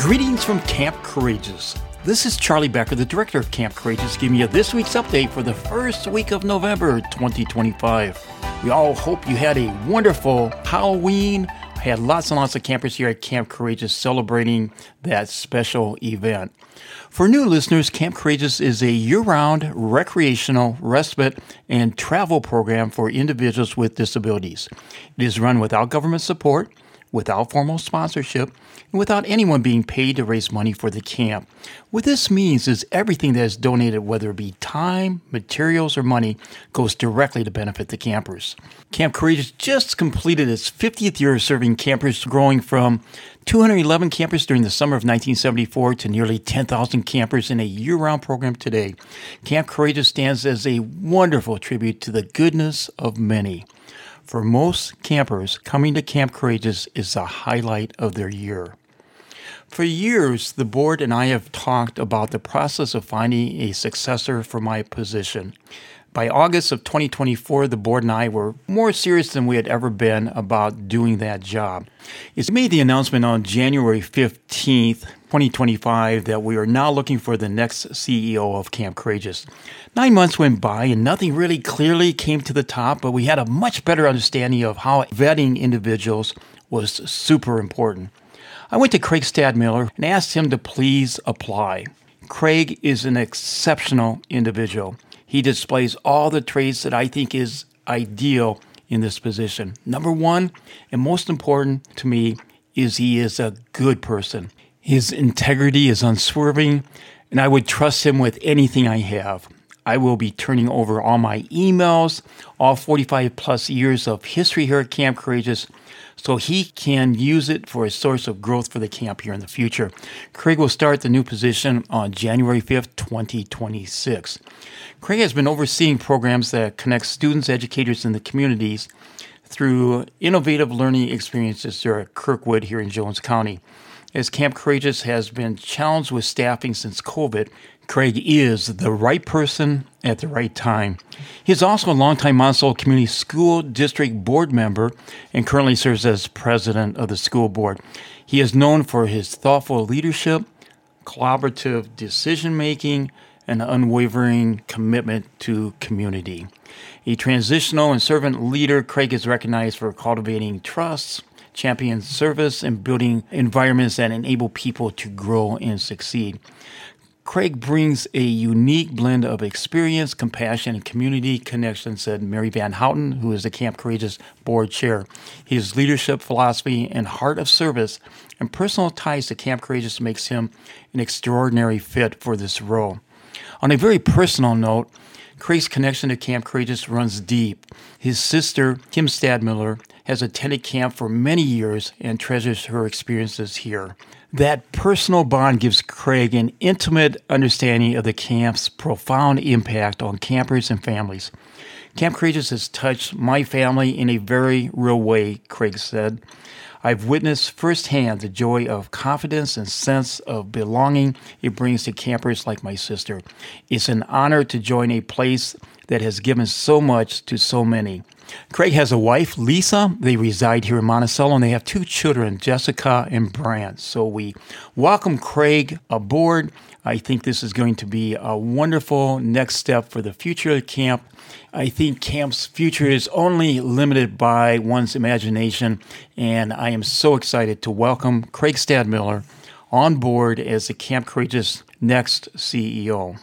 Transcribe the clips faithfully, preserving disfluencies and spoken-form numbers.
Greetings from Camp Courageous. This is Charlie Becker, the director of Camp Courageous, giving you this week's update for the first week of November twenty twenty-five. We all hope you had a wonderful Halloween. I had lots and lots of campers here at Camp Courageous celebrating that special event. For new listeners, Camp Courageous is a year-round recreational, respite, and travel program for individuals with disabilities. It is run without government support, without formal sponsorship, and without anyone being paid to raise money for the camp. What this means is everything that is donated, whether it be time, materials, or money, goes directly to benefit the campers. Camp Courageous just completed its fiftieth year of serving campers, growing from two hundred eleven campers during the summer of nineteen seventy-four to nearly ten thousand campers in a year-round program today. Camp Courageous stands as a wonderful tribute to the goodness of many. For most campers, coming to Camp Courageous is the highlight of their year. For years, the board and I have talked about the process of finding a successor for my position. By August of twenty twenty-four, the board and I were more serious than we had ever been about doing that job. It's made the announcement on January fifteenth, twenty twenty-five, that we are now looking for the next C E O of Camp Courageous. Nine months went by and nothing really clearly came to the top, but we had a much better understanding of how vetting individuals was super important. I went to Craig Stadmiller and asked him to please apply. Craig is an exceptional individual. He displays all the traits that I think is ideal in this position. Number one, and most important to me, is he is a good person. His integrity is unswerving, and I would trust him with anything I have. I will be turning over all my emails, all forty-five plus years of history here at Camp Courageous, so he can use it for a source of growth for the camp here in the future. Craig will start the new position on January fifth, twenty twenty-six. Craig has been overseeing programs that connect students, educators, and the communities through innovative learning experiences here at Kirkwood here in Jones County. As Camp Courageous has been challenged with staffing since COVID, Craig is the right person at the right time. He is also a longtime Monticello Community School District Board member and currently serves as president of the school board. He is known for his thoughtful leadership, collaborative decision-making, and unwavering commitment to community. A transitional and servant leader, Craig is recognized for cultivating trusts, championing service, and building environments that enable people to grow and succeed. Craig brings a unique blend of experience, compassion, and community connection, said Mary Van Houten, who is the Camp Courageous board chair. His leadership philosophy and heart of service and personal ties to Camp Courageous makes him an extraordinary fit for this role. On a very personal note, Craig's connection to Camp Courageous runs deep. His sister, Kim Stadmiller, has attended camp for many years and treasures her experiences here. That personal bond gives Craig an intimate understanding of the camp's profound impact on campers and families. Camp Courageous has touched my family in a very real way, Craig said. I've witnessed firsthand the joy of confidence and sense of belonging it brings to campers like my sister. It's an honor to join a place that has given so much to so many. Craig has a wife, Lisa. They reside here in Monticello, and they have two children, Jessica and Brant. So we welcome Craig aboard. I think this is going to be a wonderful next step for the future of camp. I think camp's future is only limited by one's imagination, and I am so excited to welcome Craig Stadmiller on board as the Camp Courageous next C E O.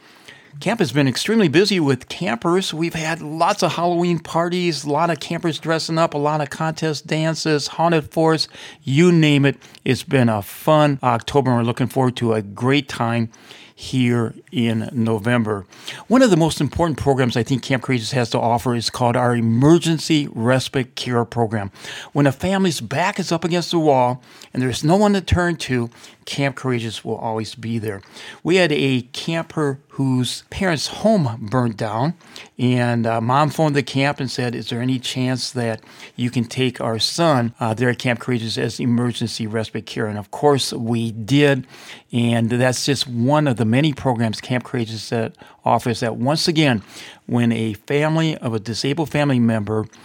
Camp has been extremely busy with campers. We've had lots of Halloween parties, a lot of campers dressing up, a lot of contest dances, haunted forest, you name it. It's been a fun October, and we're looking forward to a great time here in November. One of the most important programs I think Camp Courageous has to offer is called our Emergency Respite Care Program. When a family's back is up against the wall and there's no one to turn to, Camp Courageous will always be there. We had a camper whose parents' home burnt down, and uh, mom phoned the camp and said, is there any chance that you can take our son uh, there at Camp Courageous as emergency respite care? And of course we did, and that's just one of the many programs Camp Courageous that offers that once again, when a family of a disabled family member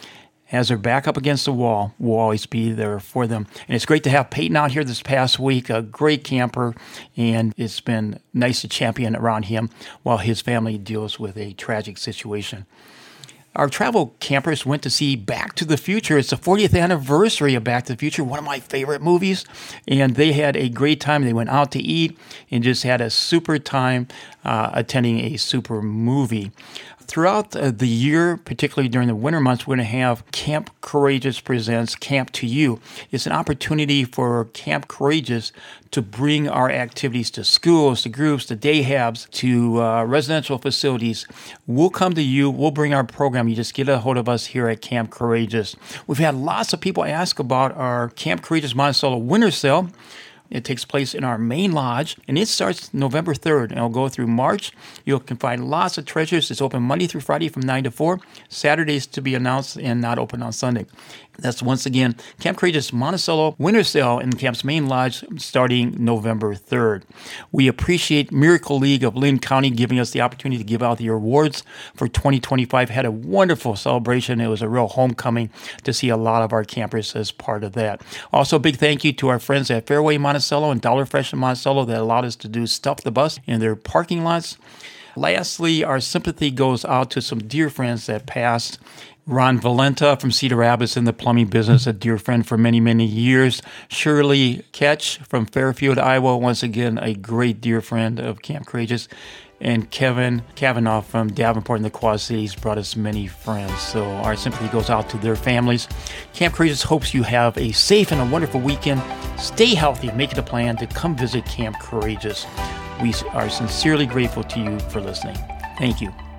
has their back up against the wall, we'll always be there for them. And it's great to have Peyton out here this past week, a great camper, and it's been nice to champion around him while his family deals with a tragic situation. Our travel campers went to see Back to the Future. It's the fortieth anniversary of Back to the Future, one of my favorite movies. And they had a great time. They went out to eat and just had a super time uh, attending a super movie. Throughout uh, the year, particularly during the winter months, we're going to have Camp Courageous presents Camp to You. It's an opportunity for Camp Courageous to bring our activities to schools, to groups, to day habs, to uh, residential facilities. We'll come to you. We'll bring our program. You just get a hold of us here at Camp Courageous. We've had lots of people ask about our Camp Courageous Monticello Winter Sale. It takes place in our main lodge, and it starts November third, and it'll go through March. You can find lots of treasures. It's open Monday through Friday from nine to four, Saturdays to be announced, and not open on Sunday. That's once again Camp Courageous Monticello Winter Sale in the camp's main lodge starting November third. We appreciate Miracle League of Linn County giving us the opportunity to give out the awards for twenty twenty-five. Had a wonderful celebration. It was a real homecoming to see a lot of our campers as part of that. Also, a big thank you to our friends at Fairway Monticello and Dollar Fresh in Monticello that allowed us to do Stuff the Bus in their parking lots. Lastly, our sympathy goes out to some dear friends that passed. Ron Valenta from Cedar Rapids in the plumbing business, a dear friend for many, many years. Shirley Ketch from Fairfield, Iowa, once again, a great dear friend of Camp Courageous. And Kevin Kavanaugh from Davenport in the Quad Cities brought us many friends. So our sympathy goes out to their families. Camp Courageous hopes you have a safe and a wonderful weekend. Stay healthy and make it a plan to come visit Camp Courageous. We are sincerely grateful to you for listening. Thank you.